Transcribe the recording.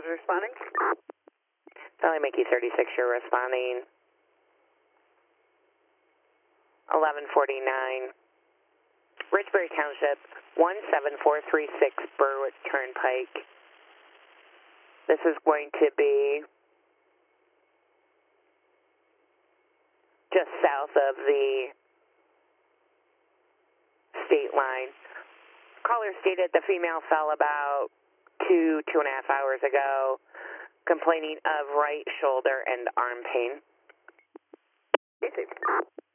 is responding. Valley Mickey 36, you're responding. 1149. Richbury Township, 17436 Berwick Turnpike. This is going to be just south of the state line. Caller stated the female fell about 2.5 hours ago, complaining of right shoulder and arm pain. Easy.